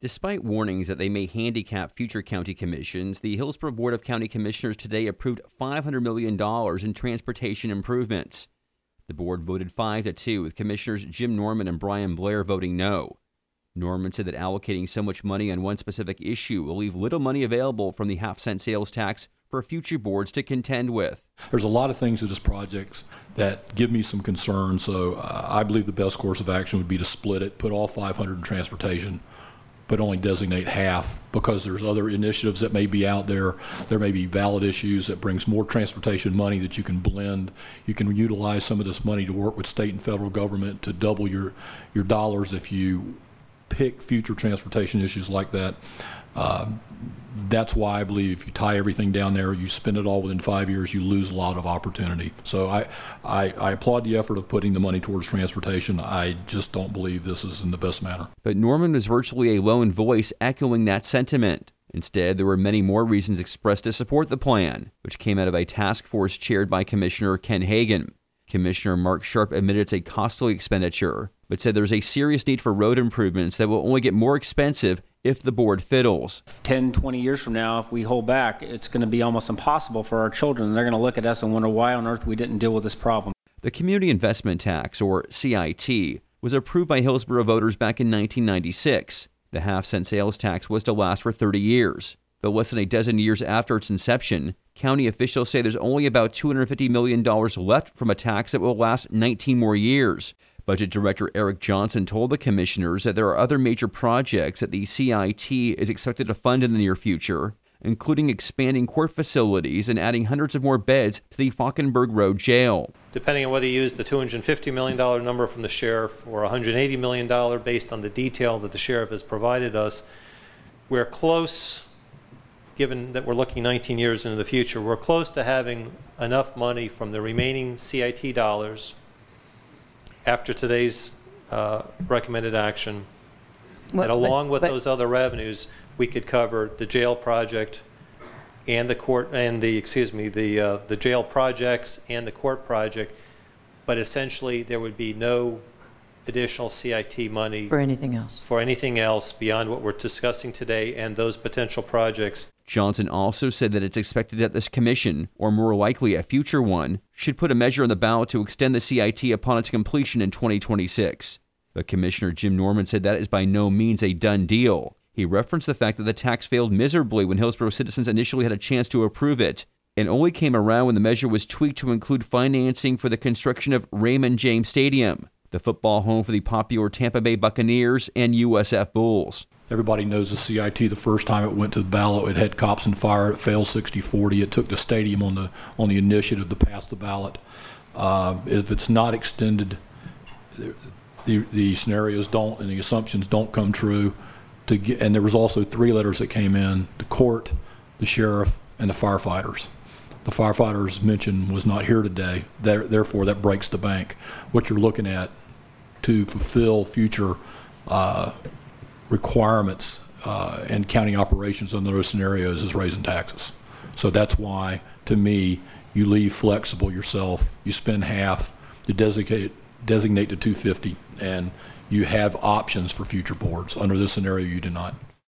Despite warnings that they may handicap future county commissions, the Hillsborough Board of County Commissioners today approved $500 million in transportation improvements. The board voted 5-2, with Commissioners Jim Norman and Brian Blair voting no. Norman said that allocating so much money on one specific issue will leave little money available from the half-cent sales tax for future boards to contend with. There's a lot of things in this project that give me some concern, so I believe the best course of action would be to split it, put all 500 in transportation, but only designate half, because there's other initiatives that may be out there. There may be ballot issues that brings more transportation money that you can blend. You can utilize some of this money to work with state and federal government to double your dollars if you pick future transportation issues like that. That's why I believe if you tie everything down there, you spend it all within 5 years, you lose a lot of opportunity. So I applaud the effort of putting the money towards transportation. I just don't believe this is in the best manner. But Norman was virtually a lone voice echoing that sentiment. Instead, there were many more reasons expressed to support the plan, which came out of a task force chaired by Commissioner Ken Hagan. Commissioner Mark Sharp admitted it's a costly expenditure, but said there's a serious need for road improvements that will only get more expensive if the board fiddles. 10, 20 years from now, if we hold back, it's going to be almost impossible for our children. They're going to look at us and wonder why on earth we didn't deal with this problem. The Community Investment Tax, or CIT, was approved by Hillsborough voters back in 1996. The half-cent sales tax was to last for 30 years. But less than a dozen years after its inception, county officials say there's only about $250 million left from a tax that will last 19 more years. Budget Director Eric Johnson told the commissioners that there are other major projects that the CIT is expected to fund in the near future, including expanding court facilities and adding hundreds of more beds to the Falkenberg Road Jail. Depending on whether you use the $250 million number from the sheriff or $180 million based on the detail that the sheriff has provided us, we're close, given that we're looking 19 years into the future, we're close to having enough money from the remaining CIT dollars after today's recommended action, and along with those other revenues, we could cover the jail project and the court and the jail projects and the court project, but essentially there would be no additional CIT money for anything else beyond what we're discussing today and those potential projects. Johnson also said that it's expected that this commission, or more likely a future one, should put a measure on the ballot to extend the CIT upon its completion in 2026. But Commissioner Jim Norman said that is by no means a done deal. He referenced the fact that the tax failed miserably when Hillsborough citizens initially had a chance to approve it, and only came around when the measure was tweaked to include financing for the construction of Raymond James Stadium, the football home for the popular Tampa Bay Buccaneers and USF Bulls. Everybody knows the CIT. The first time it went to the ballot, it had cops and fire. It failed 60-40. It took the stadium on the initiative to pass the ballot. If it's not extended, the scenarios don't and the assumptions don't come true. And there was also 3 letters that came in: the court, the sheriff, and the firefighters. The firefighters mentioned was not here today. Therefore, that breaks the bank. What you're looking at to fulfill future requirements and county operations under those scenarios is raising taxes. So that's why, to me, you leave flexible yourself. You spend half, you designate the 250, and you have options for future boards. Under this scenario, you do not.